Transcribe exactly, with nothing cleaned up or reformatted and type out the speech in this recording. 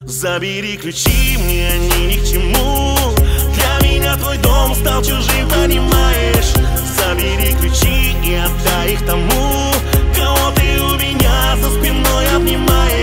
Забери ключи, мне они ни к чему. Для меня твой дом стал чужим, понимаешь? Забери ключи и отдай их тому, кого ты у меня за спиной обнимаешь.